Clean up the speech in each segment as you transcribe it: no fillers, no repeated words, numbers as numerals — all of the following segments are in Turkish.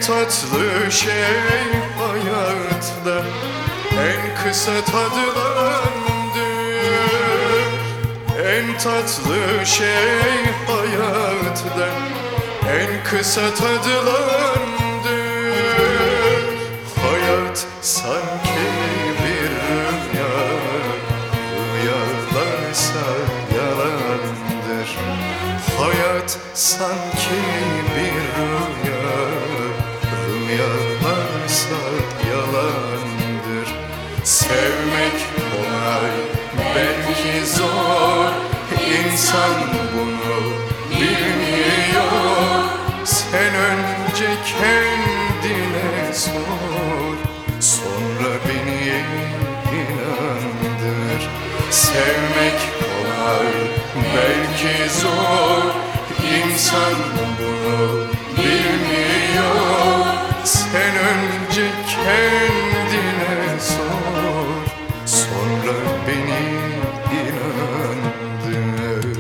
tatlı şey hayatta en kısa tadılandır. En tatlı şey hayatta en kısa tadılandır. Hayat sanki bir rüya, rüyalarsa yalandır. Hayat sanki bir rüya, rüyalarsa yalandır. Sevmek kolay, belki zor, insan bunu bilmiyor. Sen önce kendine sor, sonra beni inandır. Sevmek kolay, belki zor, insan bunu bilmiyor. Sen önce kendine sor, sonra beni inandır.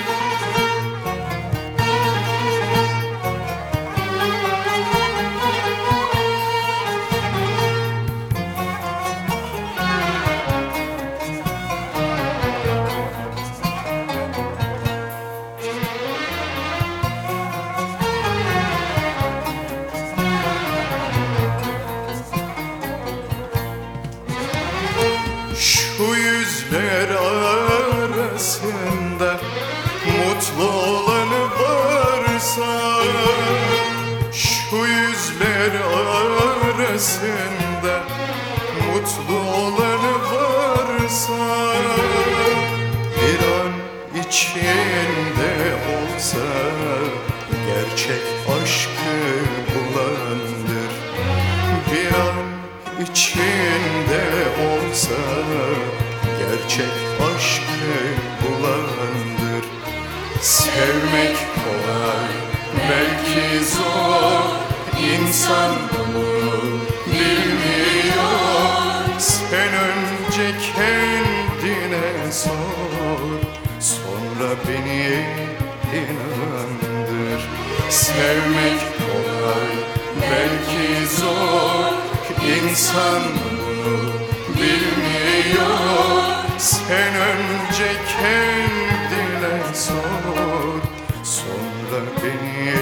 Şu yüzler arasında mutlu olanı varsa, şu yüzler arasında mutlu olanı varsa, bir an içinde olsa gerçek aşkı bulandır. Bir an içinde olsa gerçek aşkı bulandır. Sevmek kolay, belki zor, insan bunu bilmiyor. Sen önce kendine sor, sonra beni inandır. Sevmek kolay, belki zor, İnsan bunu bilmiyor. Sen önce kendine sor, sonra beni